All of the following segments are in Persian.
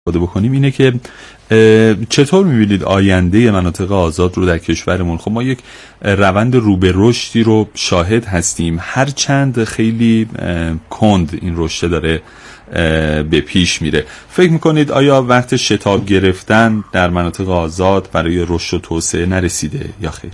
بکنیم اینه که چطور می‌بینید آینده مناطق آزاد رو در کشورمون؟ خب ما یک روند رو به رشدی رو شاهد هستیم، هرچند خیلی کند این رشد داره به پیش میره. فکر میکنید آیا وقت شتاب گرفتن در مناطق آزاد برای رشد و توسعه نرسیده یا خیر؟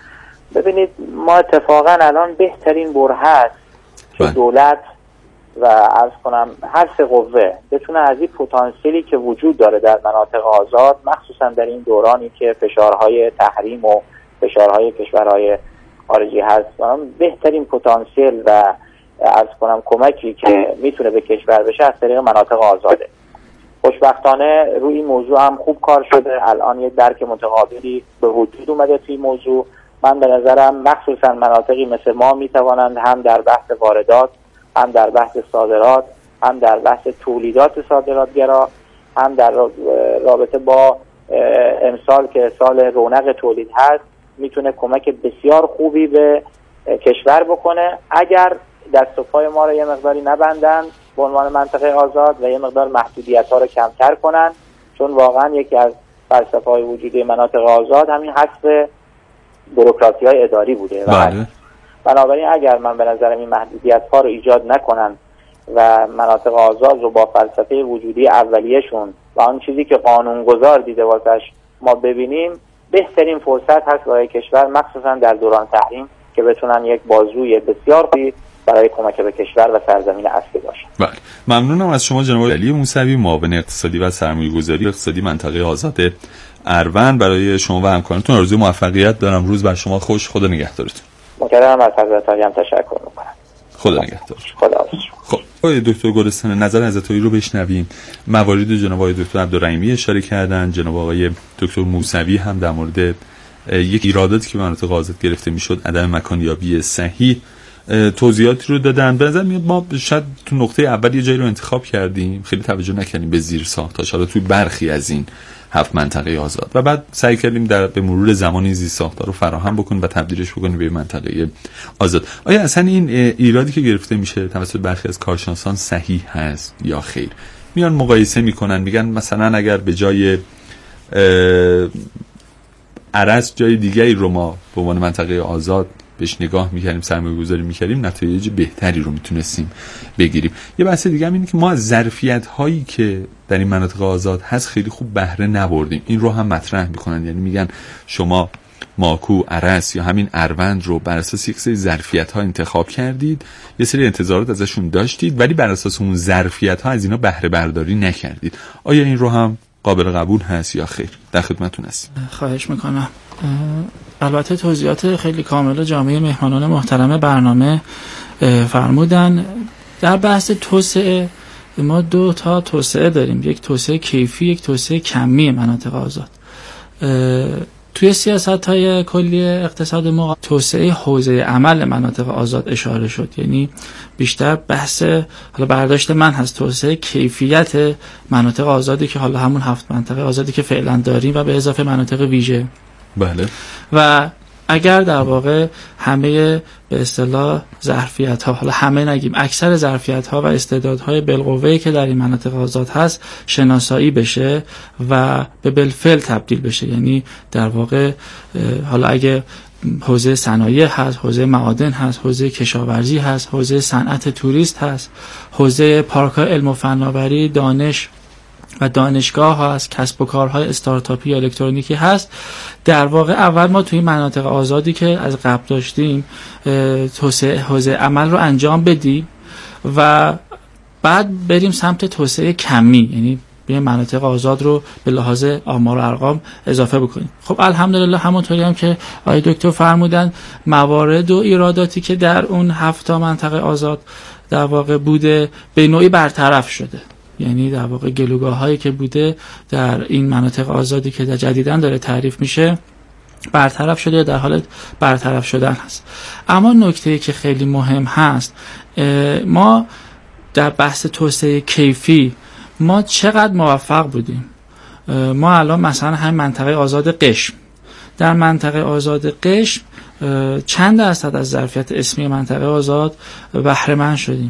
ببینید ما اتفاقا الان بهترین بره است که دولت و عرض کنم هر سه قوه بتونه از این پتانسیلی که وجود داره در مناطق آزاد، مخصوصا در این دورانی که فشارهای تحریم و فشارهای کشورهای خارجی هست، بهترین پتانسیل و عرض کنم کمکی که میتونه به کشور بشه از طریق مناطق آزاده. خوشبختانه روی این موضوع هم خوب کار شده. الان یک درک متقابلی به وجود اومده توی موضوع. من به نظرم مخصوصا مناطقی مثل ما میتوانند هم در بحث واردات، هم در بحث صادرات، هم در بحث تولیدات صادراتگرا، هم در رابطه با امسال که سال رونق تولید هست، میتونه کمک بسیار خوبی به کشور بکنه اگر دست و پای ما رو یه مقداری نبندن به عنوان منطقه آزاد و یه مقدار محدودیت‌ها رو کمتر کنن، چون واقعا یکی از فلسفه‌های وجودی مناطق آزاد همین حذف بوروکراسی‌های اداری بوده. بله. بنابراین اگر من به نظرم این محدودیت‌ها رو ایجاد نکنن و مناطق آزاد رو با فلسفه وجودی اولیه‌شون و آن چیزی که قانونگذار دیده واسش ما ببینیم، بهترین فرصت هست برای کشور، مخصوصا در دوران تحریم، که بتونن یک بازوی بسیار خوبی برای کمک به کشور و سرزمین اصلی باشه. بله، ممنونم از شما جناب علی موسوی، معاون اقتصادی و سرمایه‌گذاری اقتصادی منطقه آزاد اروند. برای شما و همکارانتون آرزوی موفقیت دارم. روز بر شما خوش. خدا نگهدارتون. متشکرم، از حضرت عالی هم تشکر می‌کنم. خدا نگهدار. خدا حافظ. خب آقای دکتر گلستان، نظر حضرت رو بشنویم. موارد جناب آقای دکتر عبدالرحیمی اشاره کردن، جناب آقای دکتر موسوی هم در مورد یک ایراداتی که مناطق آزاد گرفته میشد، عدم مکانیابی صحیح، توضیحاتی رو دادن. به نظر میاد ما شاید تو نقطه اول یه جایی رو انتخاب کردیم، خیلی توجه نکردیم به زیر ساختاش، حالا توی برخی از این 7 منطقه آزاد، و بعد سعی کردیم به مرور زمان این زیر ساختار رو فراهم بکنیم و تبدیلش بکنیم به منطقه آزاد. آیا اصلا این ایرادی که گرفته میشه توسط برخی از کارشناسان صحیح هست یا خیر؟ میان مقایسه میکنن، میگن مثلا اگر به جای عرض جای دیگری رو ما به عنوان منطقه آزاد بهش نگاه میکردیم، سرمایه‌گذاری میکردیم، نتایج بهتری رو میتونستیم بگیریم. یه بحث دیگه هم اینه که ما از ظرفیت هایی که در این مناطق آزاد هست خیلی خوب بهره نبردیم. این رو هم مطرح میکنن، یعنی میگن شما ماکو، عرس یا همین اروند رو بر اساس یک سری ظرفیت ها انتخاب کردید، یه سری انتظارات ازشون داشتید، ولی بر اساس اون ظرفیت ها از اینا بهره برداری نکردید. آیا این رو هم قابل قبول هست یا خیر؟ در خدمتتون هستیم. خواهش میکنم. البته توضیحات خیلی کامل و جامعه مهمانان محترم برنامه فرمودن. در بحث توسعه ما 2 تا توسعه داریم، یک توسعه کیفی، یک توسعه کمی مناطق آزاد. توی سیاست‌های کلی اقتصاد ما توسعه حوزه عمل مناطق آزاد اشاره شد، یعنی بیشتر بحث، حالا برداشت من هست، توسعه کیفیت مناطق آزادی که حالا همون 7 منطقه آزادی که فعلا داریم و به اضافه مناطق ویژه. بله. و اگر در واقع همه به اصطلاح ظرفیت‌ها، حالا همه نگیم، اکثر ظرفیت‌ها و استعدادهای بالقوه‌ای که در این مناطق آزاد هست شناسایی بشه و به بالفعل تبدیل بشه، یعنی در واقع حالا اگه حوزه صنایع هست، حوزه معادن هست، حوزه کشاورزی هست، حوزه صنعت توریست هست، حوزه پارک‌های علم و فناوری، دانش و دانشگاه هست، کسب و کارهای استارتاپی الکترونیکی هست، در واقع اول ما توی مناطق آزادی که از قبل داشتیم توسعه حوزه عمل رو انجام بدیم و بعد بریم سمت توسعه کمی، یعنی به مناطق آزاد رو به لحاظ آمار و ارقام اضافه بکنیم. خب الحمدلله همونطوری هم که آقای دکتر فرمودن، موارد و ایراداتی که در اون 7 منطقه آزاد در واقع بوده به نوعی برطرف شده، یعنی در واقع گلوگاه‌هایی که بوده در این مناطق آزادی که در جدیداً داره تعریف میشه برطرف شده یا در حال برطرف شدن هست. اما نکته‌ای که خیلی مهم هست، ما در بحث توسعه کیفی ما چقدر موفق بودیم. ما الان مثلا هم منطقه آزاد قشم، در منطقه آزاد قشم چند درصد از ظرفیت اسمی منطقه آزاد بهره مند شدیم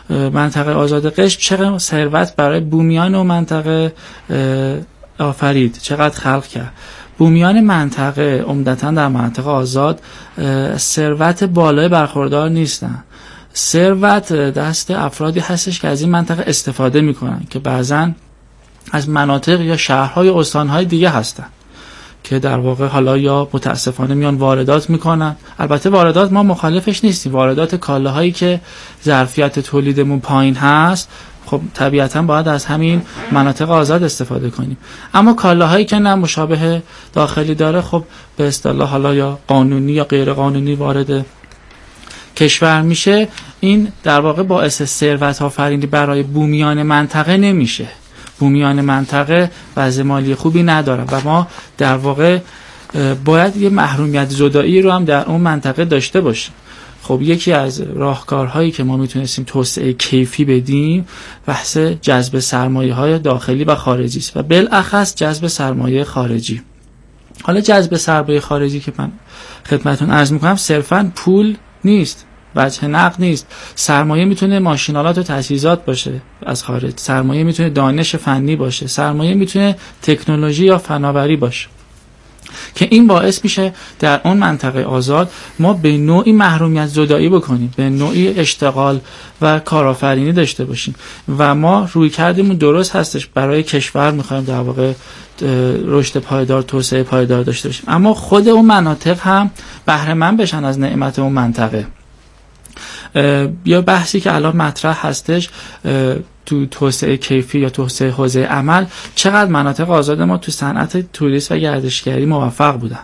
منطقه آزاد قشم چقدر ثروت برای بومیان و منطقه آفرید، چقدر خلق کرد. بومیان منطقه عمدتاً در منطقه آزاد ثروت بالای برخوردار نیستن. ثروت دست افرادی هستش که از این منطقه استفاده میکنن که بعضاً از مناطق یا شهرهای استانهای دیگه هستن که در واقع حالا یا متاسفانه میان واردات میکنن. البته واردات ما مخالفش نیستیم، واردات کالاهایی که ظرفیت تولیدمون پایین هست خب طبیعتا باید از همین مناطق آزاد استفاده کنیم، اما کالاهایی که نه مشابه داخلی داره خب به اصطلاح حالا یا قانونی یا غیر قانونی وارد کشور میشه، این در واقع باعث ثروت آفرینی برای بومیان منطقه نمیشه. بومیان منطقه وضع مالی خوبی ندارن و ما در واقع باید یه محرومیت زدایی رو هم در اون منطقه داشته باشیم. خب یکی از راهکارهایی که ما میتونستیم توسعه کیفی بدیم بحث جذب سرمایه‌های داخلی و خارجی است و بالاخص جذب سرمایه خارجی. حالا جذب سرمایه خارجی که من خدمتتون عرض میکنم صرفاً پول نیست، وجه نقد نیست. سرمایه میتونه ماشینالات و تجهیزات باشه از خارج، سرمایه میتونه دانش فنی باشه، سرمایه میتونه تکنولوژی یا فناوری باشه که این باعث میشه در اون منطقه آزاد ما به نوعی محرومیت زدایی بکنیم، به نوعی اشتغال و کارآفرینی داشته باشیم و ما روی کردیمون درست هستش، برای کشور میخوایم در واقع رشد پایدار، توسعه پایدار داشته باشیم، اما خود اون مناطق هم بهره مند بشن از نعمت اون منطقه. یا بحثی که الان مطرح هستش تو توسعه کیفی یا توسعه حوزه عمل، چقدر مناطق آزاد ما تو صنعت توریسم و گردشگری موفق بودن.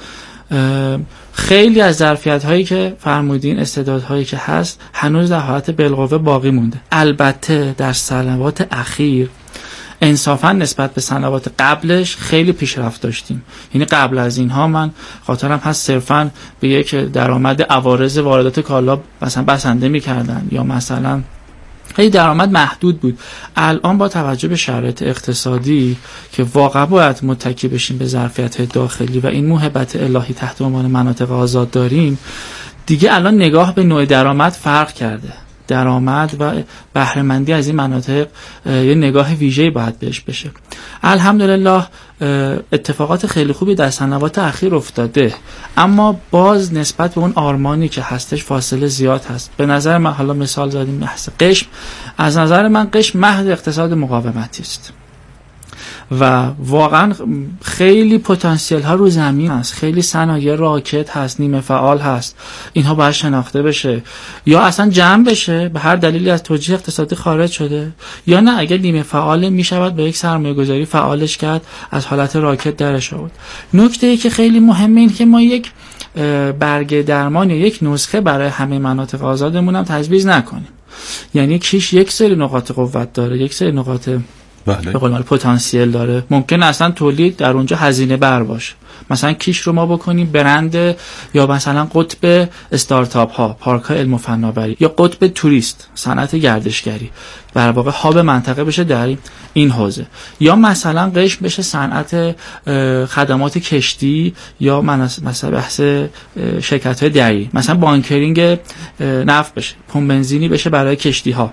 خیلی از ظرفیت‌هایی که فرمودین، استعدادهایی که هست هنوز در حالت بالقوه باقی مونده. البته در سنوات اخیر انصافا نسبت به سنوات قبلش خیلی پیشرفت داشتیم. یعنی قبل از اینها من خاطرم هست صرفا به یک درآمد عوارض واردات کالا مثلا بسنده می‌کردن یا مثلا خیلی درآمد محدود بود. الان با توجه به شرایط اقتصادی که واقعا باید متکی بشیم به ظرفیت داخلی و این موهبت الهی تحت عنوان مناطق آزاد داریم، دیگه الان نگاه به نوع درآمد فرق کرده. درآمد و بهره مندی از این مناطق یه نگاه ویژه‌ای باید بهش بشه. الحمدلله اتفاقات خیلی خوبی در سنوات اخیر افتاده، اما باز نسبت به اون آرمانی که هستش فاصله زیاد هست. به نظر من، حالا مثال زدیم بحث قشم، از نظر من قشم محض اقتصاد مقاومتی است و واقعا خیلی پتانسیل ها رو زمین هست، خیلی صنایع راکت هست، نیمه فعال هست، اینها باید شناخته بشه یا اصلا جمع بشه، به هر دلیلی از توجیه اقتصادی خارج شده، یا نه اگر نیمه فعال میشود به یک سرمایه گذاری فعالش کرد، از حالت راکت درش آورد. نکته ای که خیلی مهمه این که ما یک برگه درمان یا یک نسخه برای همه مناطق آزادمون هم تجویز نکنیم. یعنی کیش یک سری نقاط قوت داره، یک سری نقاط به قول پتانسیل داره. ممکن اصلا تولید در اونجا هزینه بر باشه. مثلا کیش رو ما بکنیم برند یا مثلا قطب استارتاپ ها، پارک های علم و فناوری، یا قطب توریست، صنعت گردشگری، در واقع هاب منطقه بشه در این حوزه. یا مثلا قشم بشه صنعت خدمات کشتی، یا مثلا بحث شرکت های دریایی، مثلا بانکرینگ نفت بشه، پمپ بنزینی بشه برای کشتی ها.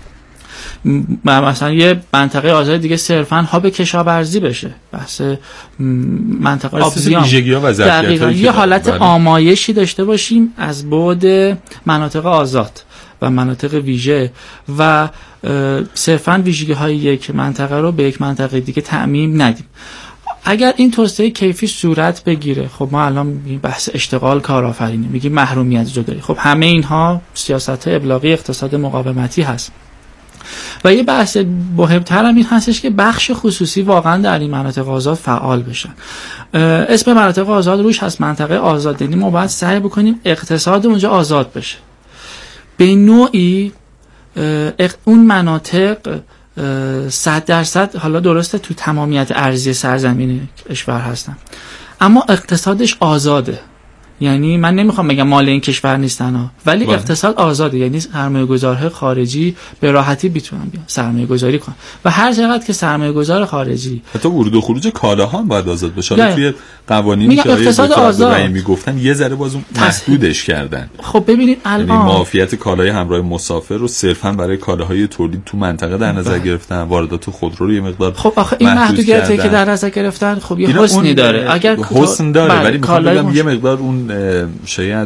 مثلا یه منطقه آزاد دیگه صرفاً هاب کشاورزی بشه، بحث منطقه آبزیان، دقیقاً یه حالت آمایشی داشته باشیم از بعد مناطق آزاد و مناطق ویژه و صرفاً ویژگی های یک منطقه رو به یک منطقه دیگه تعمیم ندیم. اگر این توسعه کیفی صورت بگیره، خب ما الان میگیم بحث اشتغال، کارآفرینی، میگیم محرومیت زدایی، خب همه اینها سیاست ابلاغی اقتصاد مقاومتی هست. و یه بحث مهم‌تر هم این هستش که بخش خصوصی واقعا در این مناطق آزاد فعال بشن. اسم مناطق آزاد روش هست منطقه آزاد، یعنی ما باید سعی بکنیم اقتصاد اونجا آزاد بشه. به نوعی اون مناطق 100% حالا درسته تو تمامیت ارضی سرزمین کشور هستن، اما اقتصادش آزاده. یعنی من نمیخوام بگم مال این کشور نیستن ها، ولی اقتصاد آزاده، یعنی سرمایه‌گذارهای خارجی به راحتی میتونن بیان سرمایه‌گذاری کنن و هر چقدر که سرمایه‌گذار خارجی حتی ورود و خروج کالاها هم باید آزاد بشه. توی قوانینی که اقتصاد آزاد میگفتن یه ذره باز محدودش کردن. خب ببینید الان معافیت کالای همراه مسافر رو صرفاً برای کالاهای تولید تو منطقه در نظر گرفتن، واردات خودرو رو یه مقدار خب آخه این محدودیتی که در نظر گرفتن خب یه حسنی داره، اگر حسن داره ولی میخوام بگم یه مقدار اون شاید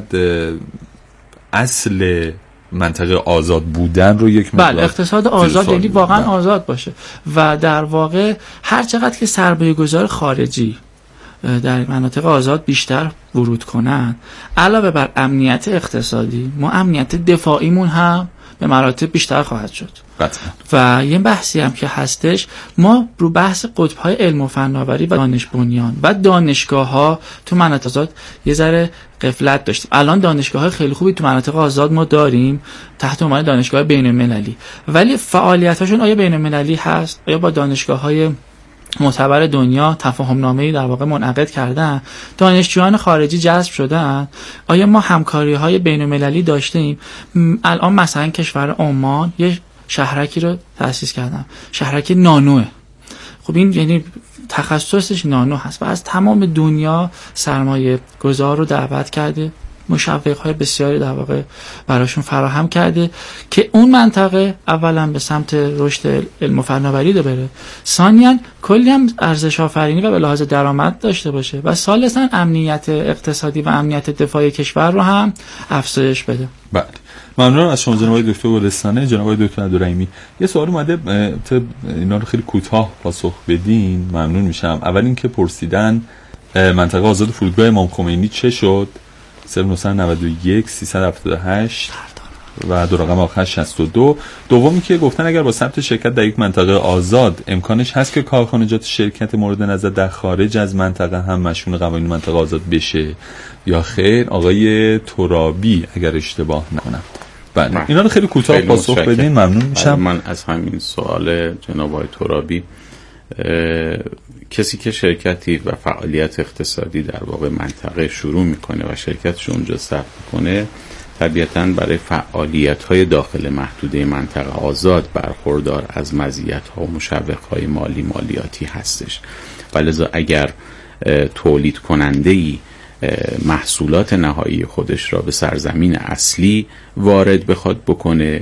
اصل منطقه آزاد بودن رو یک مقدار اقتصاد آزاد یعنی واقعا آزاد باشه و در واقع هر چقدر که سرمایه‌گذار خارجی در مناطق آزاد بیشتر ورود کنن، علاوه بر امنیت اقتصادی ما امنیت دفاعیمون هم به مراتب بیشتر خواهد شد. و یه بحثی هم که هستش، ما رو بحث قطب‌های علم و فناوری و دانش بنیان و دانشگاه‌ها تو مناطق آزاد یه ذره غفلت داشتیم. الان دانشگاه‌های خیلی خوبی تو مناطق آزاد ما داریم تحت عنوان دانشگاه بین‌المللی، ولی فعالیت‌هاشون آیا بین‌المللی هست؟ آیا با دانشگاه‌های معتبر دنیا تفاهم نامه‌ای در واقع منعقد کردن؟ دانشجویان خارجی جذب شدن؟ آیا ما همکاری‌های بین‌المللی داشتیم؟ الان مثلا کشور عمان یه شهرکی رو تأسیس کردن، شهرک نانوه. خب این یعنی تخصصش نانو هست و از تمام دنیا سرمایه گذار رو دعوت کرده، مشوق‌های بسیاری در واقع براشون فراهم کرده که اون منطقه اولا به سمت رشد علم و فناوری بره، ثانیاً کلی هم ارزش آفرینی و به لحاظ درآمد داشته باشه و ثالثاً امنیت اقتصادی و امنیت دفاعی کشور رو هم افزایش بده. بله، ممنونم از شما جناب دکتر گلستانه. جناب دکتر عبدالرحیمی، یه سوال اومده، اینا رو خیلی کوتاه پاسخ بدین ممنون میشم. اول اینکه پرسیدن منطقه آزاد فرودگاه امام خمینی چه شد؟ 0991 378 و دو رقم آخر 62. دومی که گفتن اگر با ثبت شرکت در یک منطقه آزاد امکانش هست که کارخانجات شرکت مورد نظر در خارج از منطقه هم مشمول قوانین منطقه آزاد بشه یا خیر؟ آقای ترابی اگر اشتباه نکنم. بله، اینا رو خیلی کوتاه پاسخ بدین ممنون میشم. من از همین سوال جناب آقای ترابی، کسی که شرکتی و فعالیت اقتصادی در واقع منطقه شروع میکنه و شرکتش اونجا ثبت میکنه، طبیعتاً برای فعالیت‌های داخل محدوده منطقه آزاد برخوردار از مزیت‌ها و مشوق‌های مالیاتی هستش. ولذا اگر تولید کننده‌ای محصولات نهایی خودش را به سرزمین اصلی وارد بخواد بکنه،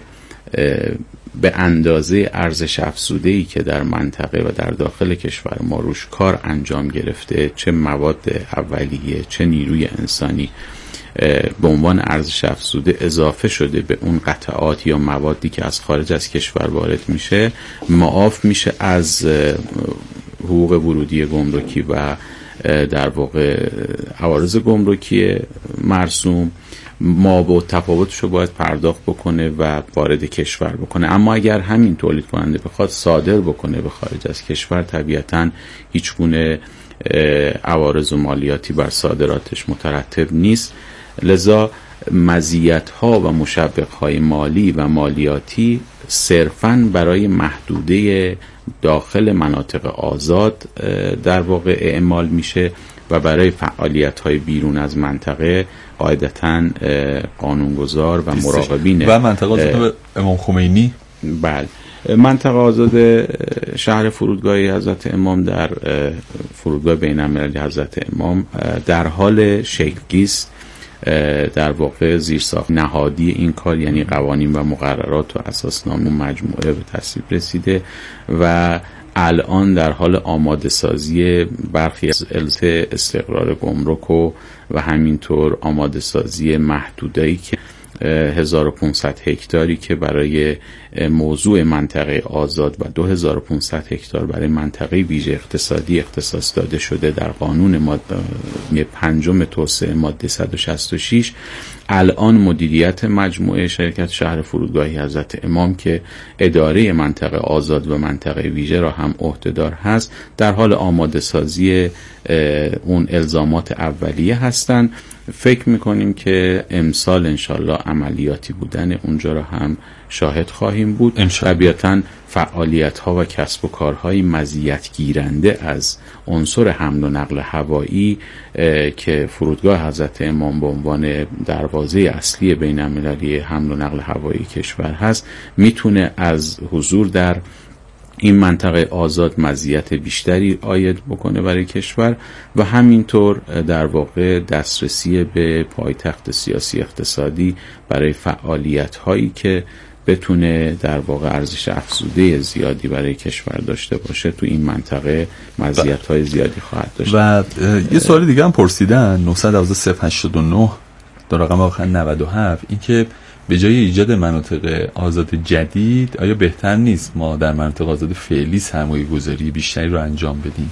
به اندازه ارزش افزوده‌ای که در منطقه و در داخل کشور ما روش کار انجام گرفته، چه مواد اولیه چه نیروی انسانی، به عنوان ارزش افزوده اضافه شده به اون قطعات یا موادی که از خارج از کشور وارد میشه، معاف میشه از حقوق ورودی گمرکی و در واقع عوارض گمرکی مرسوم. ما با تفاوتش رو باید پرداخت بکنه و وارد کشور بکنه. اما اگر همین تولید کننده بخواد صادر بکنه به خارج از کشور، طبیعتاً هیچ گونه عوارض و مالیاتی بر صادراتش مترتب نیست. لذا مزیت‌ها و مشوق‌های مالی و مالیاتی صرفاً برای محدوده داخل مناطق آزاد در واقع اعمال میشه و برای فعالیت‌های بیرون از منطقه قاعدتاً قانونگذار و مراقبین و منطقه آزاد امام خمینی. بله، منطقه آزاد شهر فرودگاه حضرت امام در فرودگاه بین‌المللی حضرت امام در حال شکل‌گیری است. در واقع زیرساخت نهادی این کار یعنی قوانین و مقررات و اساسنامه مجموعه به تصویب رسیده و الان در حال آماده سازی برخی از استقرار گمرک و همینطور آماده سازی محدوده‌ای که 1500 هکتاری که برای موضوع منطقه آزاد و 2500 هکتار برای منطقه ویژه اقتصادی اختصاص داده شده در قانون ماده 5 توسعه ماده 166. الان مدیریت مجموعه شرکت شهر فرودگاهی حضرت امام که اداره منطقه آزاد و منطقه ویژه را هم عهدهدار هست، در حال آماده سازی اون الزامات اولیه هستند فکر میکنیم که امسال انشالله عملیاتی بودن اونجا را هم شاهد خواهیم بود. طبیعتاً فعالیت ها و کسب و کارهای مزیت گیرنده از عنصر حمل و نقل هوایی که فرودگاه حضرت امام به عنوان دروازه اصلی بین المللی حمل و نقل هوایی کشور هست میتونه از حضور در این منطقه آزاد مزیت بیشتری عاید بکنه برای کشور و همینطور در واقع دسترسی به پایتخت سیاسی اقتصادی برای فعالیت هایی که بتونه در واقع ارزش افزوده زیادی برای کشور داشته باشه تو این منطقه مزیت های زیادی خواهد داشت. و یه سوال دیگه هم پرسیدن 912-089 در رقم آخر 97 این که به جای ایجاد مناطق آزاد جدید آیا بهتر نیست ما در مناطق آزاد فعلی سرمایه گذاری بیشتری رو انجام بدیم؟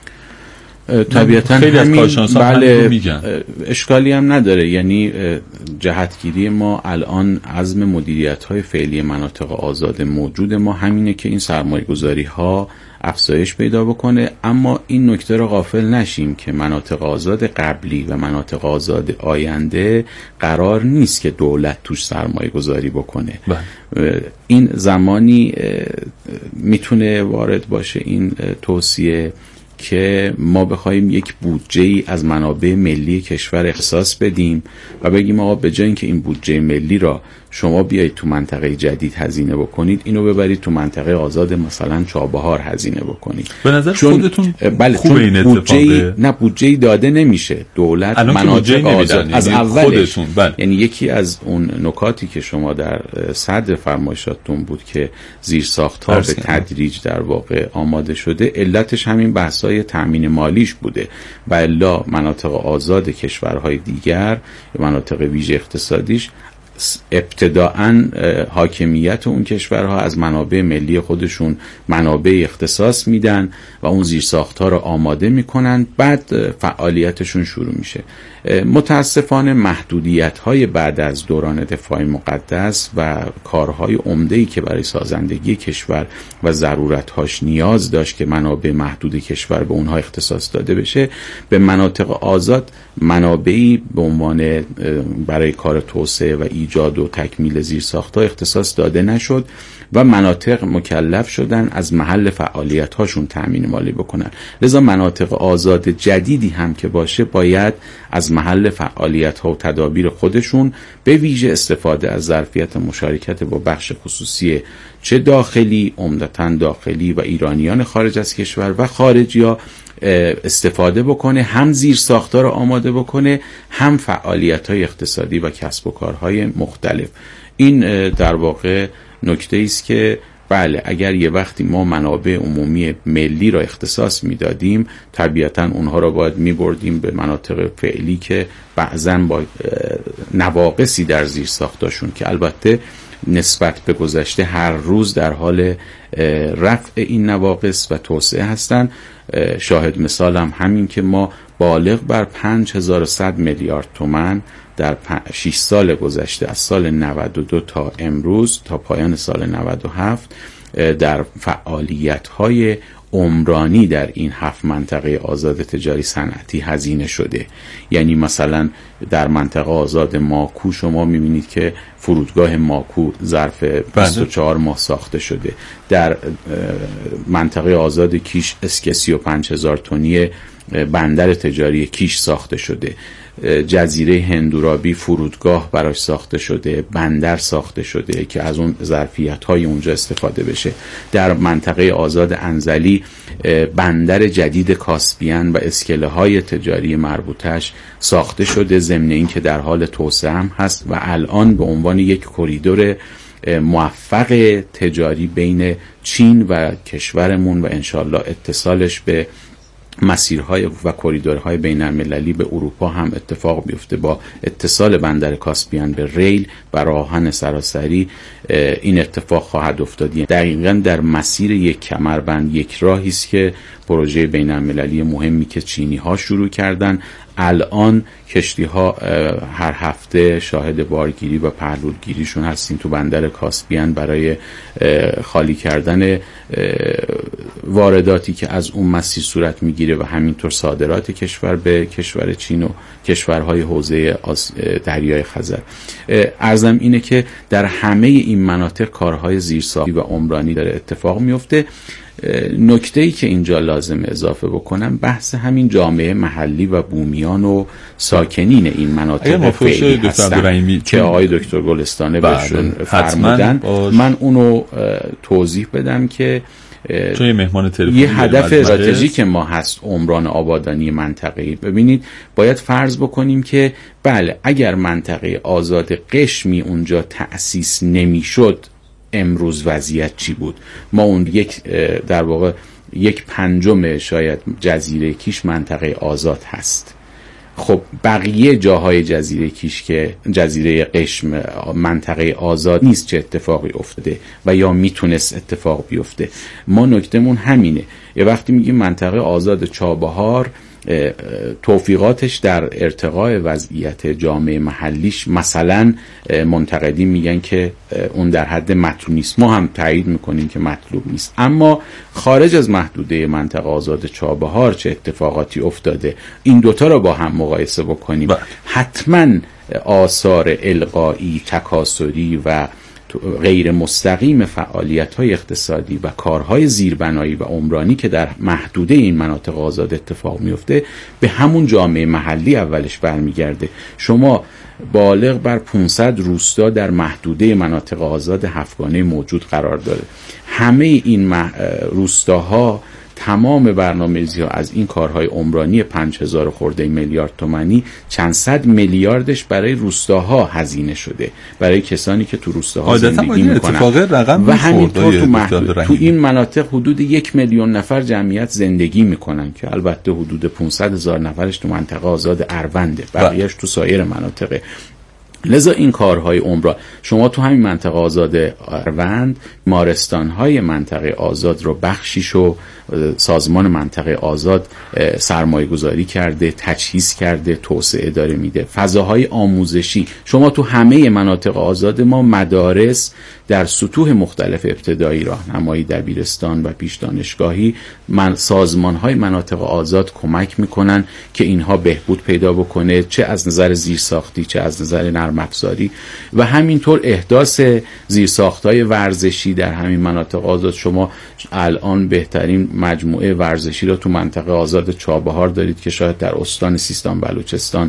طبیعتاً همین بله اشکالی هم نداره. یعنی جهتگیری ما الان عزم مدیریت‌های فعلی مناطق آزاد موجود ما همینه که این سرمایه‌گذاری ها افزایش پیدا بکنه، اما این نکته رو غافل نشیم که مناطق آزاد قبلی و مناطق آزاد آینده قرار نیست که دولت توش سرمایه گذاری بکنه. این زمانی میتونه وارد باشه این توصیه که ما بخوایم یک بودجه‌ای از منابع ملی کشور اختصاص بدیم و بگیم آقا به جای اینکه این بودجه ملی را شما بیایید تو منطقه جدید هزینه بکنید، اینو ببرید تو منطقه آزاد مثلا چابهار هزینه بکنید. به نظر خودتون بله خوبه این اتفاقه؟ نه بودجه داده نمیشه. دولت مناطق آزاد از اولش یعنی یکی از اون نکاتی که شما در صدر فرمایشاتتون بود که زیرساخت‌ها به تدریج در واقع آماده شده، علتش همین بحث‌های تامین مالیش بوده. و الا مناطق آزاد کشورهای دیگر مناطق ویژه اقتصادیش ابتداءً حاکمیت اون کشورها از منابع ملی خودشون منابع اختصاص میدن و اون زیرساخت‌ها رو آماده میکنن، بعد فعالیتشون شروع میشه. متاسفانه محدودیت‌های بعد از دوران دفاع مقدس و کارهای عمده‌ای که برای سازندگی کشور و ضرورت‌هاش نیاز داشت که منابع محدود کشور به اونها اختصاص داده بشه، به مناطق آزاد منابعی به عنوان برای کار توسعه و ایجاد و تکمیل زیرساخت‌ها اختصاص داده نشد و مناطق مکلف شدن از محل فعالیت‌هاشون تأمین مالی بکنن. لذا مناطق آزاد جدیدی هم که باشه باید از محل فعالیت‌ها و تدابیر خودشون به ویژه استفاده از ظرفیت مشارکت با بخش خصوصی چه داخلی، عمدتاً داخلی و ایرانیان خارج از کشور و خارجی‌ها استفاده بکنه، هم زیر ساختار آماده بکنه، هم فعالیت‌های اقتصادی و کسب و کارهای مختلف. این در واقع نکته است که بله اگر یه وقتی ما منابع عمومی ملی را اختصاص میدادیم، طبیعتاً اونها را باید میبردیم به مناطق فعلی که بعضاً با نواقصی در زیر ساختاشون که البته نسبت به گذشته هر روز در حال رفع این نواقص و توسعه هستند. شاهد مثال هم همین که ما بالغ بر 5100 میلیارد تومان در 6 سال گذشته از سال 92 تا امروز تا پایان سال 97 در فعالیت‌های عمرانی در این 7 منطقه آزاد تجاری صنعتی هزینه شده. یعنی مثلا در منطقه آزاد ماکو شما می‌بینید که فرودگاه ماکو ظرف 24 ماه ساخته شده. در منطقه آزاد کیش اسک 35000 تنی بندر تجاری کیش ساخته شده. جزیره هندورابی فرودگاه براش ساخته شده، بندر ساخته شده که از اون ظرفیت‌های اونجا استفاده بشه. در منطقه آزاد انزلی بندر جدید کاسپیان و اسکله‌های تجاری مربوطش ساخته شده، ضمن این که در حال توسعه هم هست و الان به عنوان یک کریدور موفق تجاری بین چین و کشورمون و انشالله اتصالش به مسیرهای و کریدورهای بین المللی به اروپا هم اتفاق بیفته با اتصال بندر کاسپیان به ریل و راهن سراسری این اتفاق خواهد افتاد. دقیقاً در مسیر یک کمربند یک راهی است که پروژه بین‌المللی مهمی که چینی‌ها شروع کردن. الان کشتی‌ها هر هفته شاهد بارگیری و پهلولگیریشون هستیم تو بندر کاسپیان برای خالی کردن وارداتی که از اون مسیر صورت میگیره و همینطور صادرات کشور به کشور چین و کشورهای حوزه دریای خزر. عرضم اینه که در همه این مناطق کارهای زیرساختی و عمرانی داره اتفاق میفته. نکته‌ای که اینجا لازم اضافه بکنم بحث همین جامعه محلی و بومیان و ساکنین این مناطق فعلی هستن که آقای دکتر گلستانه بهشون فرمودن. من اونو توضیح بدم که چون یه مهمان تلفنی یه هدف استراتژیک ما هست عمران آبادانی منطقه‌ای. ببینید باید فرض بکنیم که بله اگر منطقه آزاد قشمی اونجا تأسیس نمی‌شد امروز وضعیت چی بود؟ ما اون در واقع 1/5 شاید جزیره کیش منطقه آزاد هست. خب بقیه جاهای جزیره کیش که جزیره قشم منطقه آزاد نیست چه اتفاقی افتاده و یا میتونست اتفاق بیفته. ما نکتمون همینه. یه وقتی میگیم منطقه آزاد چابهار توفیقاتش در ارتقاء وضعیت جامعه محلیش مثلا منتقدین میگن که اون در حد مطلوب نیست. ما هم تایید میکنیم که مطلوب نیست، اما خارج از محدوده منطقه آزاد چابهار چه اتفاقاتی افتاده این دوتا رو با هم مقایسه بکنیم حتما آثار القایی، تکاثری و غیر مستقیم فعالیت‌های اقتصادی و کارهای زیربنایی و عمرانی که در محدوده این مناطق آزاد اتفاق میفته به همون جامعه محلی اولش برمیگرده. شما بالغ بر 500 روستا در محدوده مناطق آزاد هفتگانه موجود قرار داره. همه این روستاها تمام برنامه‌ریزی‌ها از این کارهای عمرانی 5000 خورده میلیارد تومانی چند صد میلیاردش برای روستاها هزینه شده، برای کسانی که تو روستاها زندگی میکنن و همینطور تو این مناطق حدود 1 میلیون نفر جمعیت زندگی میکنن که البته حدود 500,000 نفرش تو منطقه آزاد ارونده، بقیه‌اش تو سایر مناطقه. لذا این کارهای عمران شما تو همین منطقه آزاد اروند مارستانهای منطقه آزاد رو بخشیشو سازمان منطقه آزاد سرمایه گذاری کرده، تجهیز کرده، توسعه داره میده. فضاهای آموزشی شما تو همه مناطق آزاد ما مدارس در سطوح مختلف ابتدایی، راهنمایی، دبیرستان و پیش دانشگاهی سازمانهای مناطق آزاد کمک میکنن که اینها بهبود پیدا بکنه، چه از نظر زیرساختی چه از نظر نرم افزاری و همینطور احداث زیرساختهای ورزشی در همین مناطق آزاد. شما الان بهترین مجموعه ورزشی را تو منطقه آزاد چابهار دارید که شاید در استان سیستان بلوچستان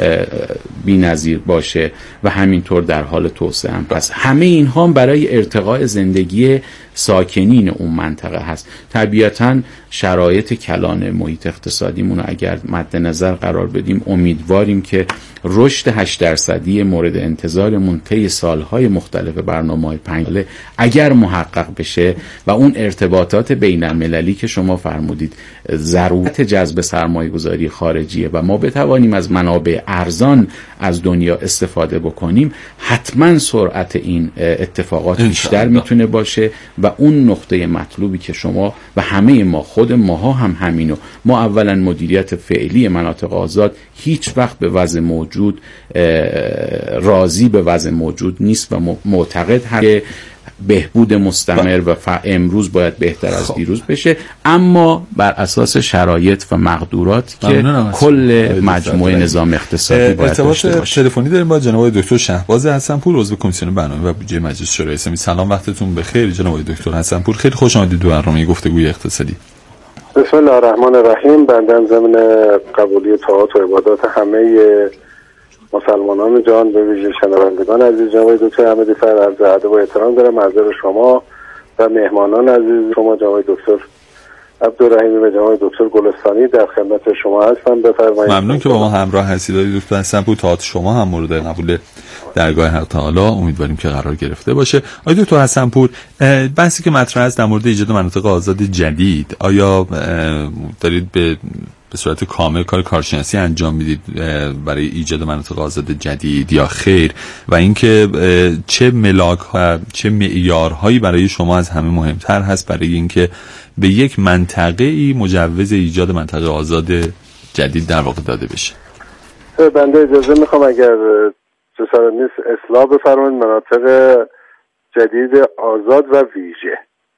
بی‌نظیر باشه و همینطور در حال توسعه هم. پس همه اینها برای ارتقاء زندگی ساکنین اون منطقه هست. طبیعتاً شرایط کلان محیط اقتصادیمون رو اگر مد نظر قرار بدیم امیدواریم که رشد 8% مورد انتظارمون طی سالهای مختلف برنامه‌های 5 ساله اگر محقق بشه و اون ارتباطات بین‌المللی که شما فرمودید ضرورت جذب سرمایه‌گذاری خارجیه و ما بتوانیم از منابع ارزان از دنیا استفاده بکنیم، حتما سرعت این اتفاقات بیشتر میتونه باشه و اون نقطه مطلوبی که شما و همه ما خود ماها هم همینو. ما اولا مدیریت فعلی مناطق آزاد هیچ وقت به وضع موجود راضی به وضع موجود نیست و معتقد هست که بهبود مستمر و امروز باید بهتر از دیروز بشه، اما بر اساس شرایط و مقدورات که کل مجموعه نظام اقتصادی باید داشته باشه. تلفنی داریم با جناب دکتر شهباز حسن‌پور عضو کمیسیون برنامه و بودجه مجلس شورای اسلامی. سلام، وقتتون بخیر جناب دکتر حسن‌پور، خیلی خوش آمدید به برنامه گفتگوی اقتصادی. بسم الله الرحمن الرحیم. بنده ضمن قبولی طاعات و عبادات همه مسلمانان جهان به ویژه شنوندگان عزیز جناب دکتر احمدی فر عرض ادب و احترام دارم حضور شما و مهمانان عزیز شما جناب دکتر عبدالرحیمی و جناب دکتر گلستانی در خدمت شما هستم. بفرمایید. ممنون که با ما همراه هستید دکتر حسن‌پور. طاعات شما هم مورد قبول درگاه حق تعالی امیدواریم که قرار گرفته باشه. آقای دکتر حسن‌پور، بحثی که مطرح است در مورد ایجاد مناطق آزاد جدید، آیا دارید به به صورت کامل کار کارشناسی انجام میدید برای ایجاد مناطق آزاد جدید یا خیر، و اینکه چه ملاک‌ها چه معیارهایی برای شما از همه مهمتر هست برای اینکه به یک منطقه‌ای مجوز ایجاد منطقه آزاد جدید در واقع داده بشه. بنده اجازه میخوام اگر جسارت نیست اصلاح بفرمایید مناطق جدید آزاد و ویژه،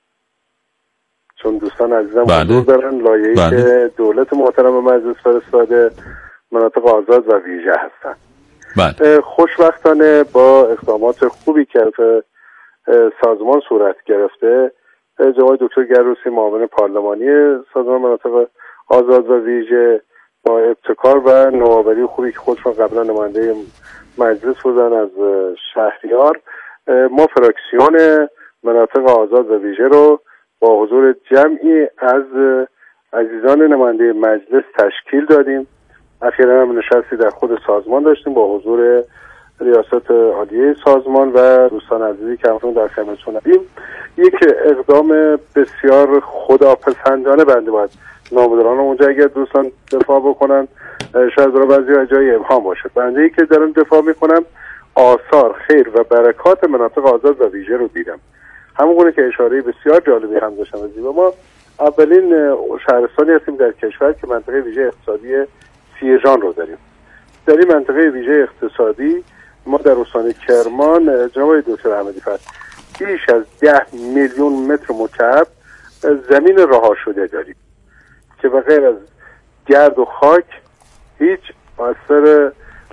چون دوستان عزیزم حضور دارن لایحه‌ای که دولت محترم مجلس فرستاده مناطق آزاد و ویژه هستن. خوشبختانه با اقدامات خوبی که سازمان صورت گرفته، جناب دکتر گروسی معاون پارلمانی سازمان مناطق آزاد و ویژه با ابتکار و نوآوری خوبی که خودشون قبلا نماینده مجلس بودن از شهریار، ما فراکسیون مناطق آزاد و ویژه رو با حضور جمعی از عزیزان نماینده مجلس تشکیل دادیم. اخیراً هم نشستی در خود سازمان داشتیم با حضور ریاست عالیه سازمان و دوستان عزیزی که همون در خدمتتون هستیم. یک اقدام بسیار خداپسندانه بنده باید نامداران اونجا اگر دوستان دفاع بکنن شاید برای بعضی جای ابهام باشه. بنده‌ای که دارم دفاع میکنم آثار خیر و برکات مناطق آزاد و ویژه رو دیدم. همونگونه که اشاره بسیار جالبی هم داشتم از زیبا، ما اولین شهرستانی هستیم در کشور که منطقه ویژه اقتصادی سیرجان رو داریم. در این منطقه ویژه اقتصادی ما در استان کرمان جناب دکتر احمدی فرد بیش از 10 میلیون متر مکعب زمین رها شده داریم که به غیر از گرد و خاک هیچ اثر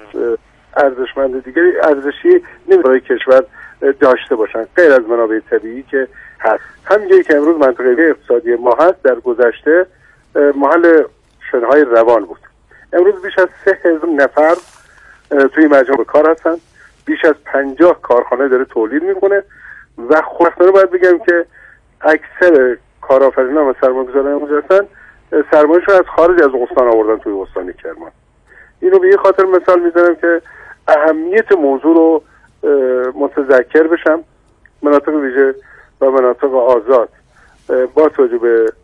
ارزشمند دیگری ارزشی نمی‌داره کشور داشته باشن غیر از منابع طبیعی که هست. همینجایی که امروز منطقه اقتصادی ما هست در گذشته محل شنهای روان بود. امروز بیش از 3000 نفر توی مجموعه به کار هستن، بیش از 50 کارخانه داره تولید میکنه و خوشبختانه باید بگم که اکثر کارآفرینان و سرمایه‌گذاران امروز هستن سرمایه‌شون از خارج از استان آوردن توی استان کرمان. اینو به یه خاطر مثال میزنم که اهمیت موضوع رو متذکر بشم. مناطق ویژه و مناطق آزاد با توجه به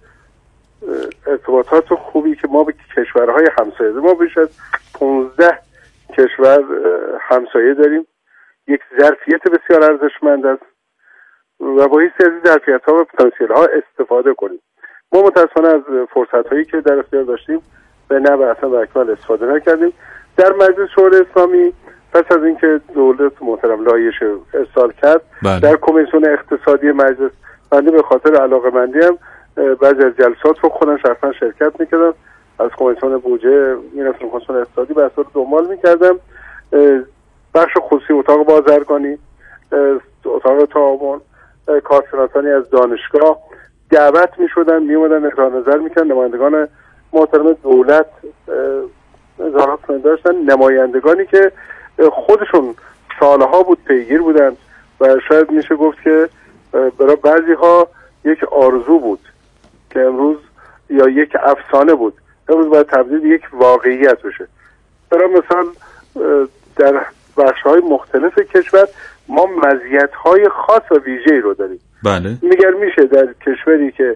ارتباطات خوبی که ما به کشورهای همسایه داریم، ما بیش از 15 کشور همسایه داریم، یک ظرفیت بسیار ارزشمند است و با حیث از این ظرفیت‌ها و پتانسیل‌ها استفاده کنیم. ما متأسفانه از فرصت‌هایی که در اختیار داشتیم به نحو اصلا و اکمل استفاده نکردیم. در مجلس شورای اسلامی پس از اینکه دولت محترم لایحه‌اش ارسال کرد در کمیسیون اقتصادی مجلس، بنده به خاطر علاقه‌مندی هم بعضی از جلسات رو خودم شخصا شرکت می‌کردم، از کمیسیون بودجه میرفتم کمیسیون اقتصادی بحث رو دنبال می‌کردم. بخش خصوصی اتاق بازرگانی، اتاق تعاون، کارشناسانی از دانشگاه دعوت می‌شدن، میومدن اظهار نظر می‌کردن. نمایندگان محترم دولت نظارت داشتن، نمایندگانی که خودشون سالها بود پیگیر بودن و شاید میشه گفت که برای بعضی‌ها یک آرزو بود که امروز یا یک افسانه بود امروز باید تبدیل یک واقعیت بشه. برای مثال در بخش‌های مختلف کشور ما مزیت‌های خاص و ویژه‌ای رو داریم. بله. میگر میشه در کشوری که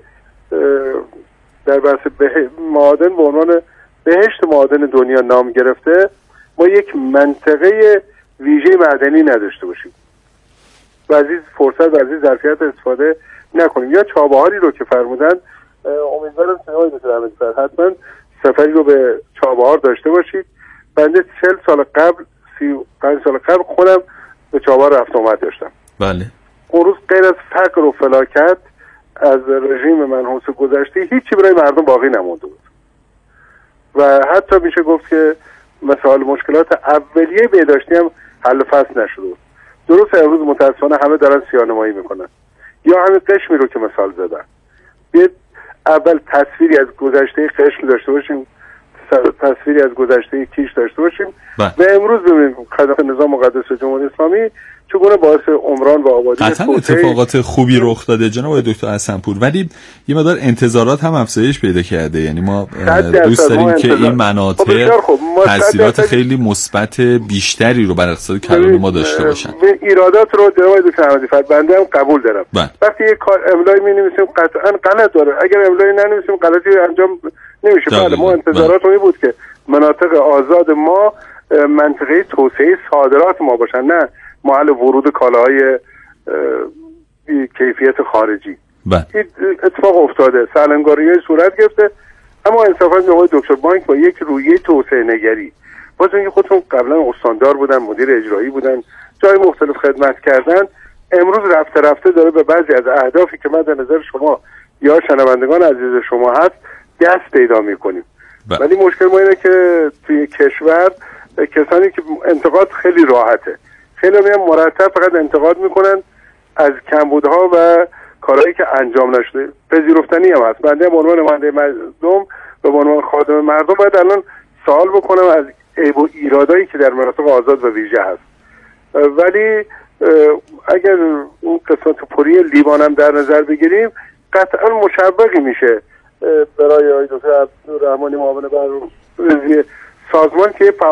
در بحث معادن به عنوان بهشت معادن دنیا نام گرفته، ما یک منطقه ویژه معدنی نداشته باشیم و از این فرصت و از این ظرفیت استفاده نکنیم. یا چابهاری رو که فرمودن، امیدوارم شما دکتر احمدی فرد حتما سفری رو به چابهار داشته باشید. بنده 40 سال قبل 35 سال قبل خودم به چابهار رفت آمد داشتم. بله. اون روز غیر از فقر و فلاکت از رژیم منحوس گذشته هیچی برای مردم باقی نمونده بود و حتی میشه گفت که مثال مشکلات اولیه بهداشتی هم حل فصل نشده بود. درست امروز متاسفانه همه دارن سیاه‌نمایی میکنن یا همین قشمی رو که مثال زدن. بیاید اول تصویری از گذشته قشم داشته باشیم، تصویری از گذشته کیش داشته باشیم و امروز ببینیم خدمت نظام مقدس جمهوری اسلامی چگونه باعث عمران و آبادی قطعا اتفاقات خوبی رخ داده جناب دکتر حسن‌پور، ولی یه مقدار انتظارات هم افزایش پیدا کرده. یعنی ما دوست داریم که این مناطق تاثیرات خیلی مثبت بیشتری رو بر اقتصاد کلان ما داشته باشن. ایرادات رو جناب دکتر احمدی فرد بنده هم قبول دارم. وقتی یک کار املایی می‌نویسیم قطعا غلط داره، اگر املایی ننویسیم غلطی انجام نمیشه. بله ما انتظارات این بود که مناطق آزاد ما منطقه توسعه صادرات ما باشن، نه محل ورود کالاهای کیفیت خارجی. این اتفاق افتاده، سرلنگاری صورت گرفته، اما انصافا آقای دکتر بانک با یک رویه توسعه نگری، باز اینکه خودشون قبلا استاندار بودن، مدیر اجرایی بودن، جای مختلف خدمت کردن، امروز رفته رفته داره به بعضی از اهدافی که من در نظر شما یا شنوندگان عزیز شما هست دست پیدا میکنیم. ولی مشکل ما اینه که توی کشور کسانی که انتقاد خیلی راحته، خیلی میان مرتب فقط انتقاد میکنن از کمبودها و کارهایی که انجام نشده. پذیرفتنی هم هست. بنده به عنوان نماینده مردم و به عنوان خادم مردم باید الان سوال بکنم از عیب و ایرادایی که در مناطق آزاد و ویژه هست. ولی اگر اون قسمت پوری لیوان هم در نظر بگیریم قطعا مشوقی میشه برای آقای دکتر عبدالرحمانی معاون برنامه‌ریزی سازمان که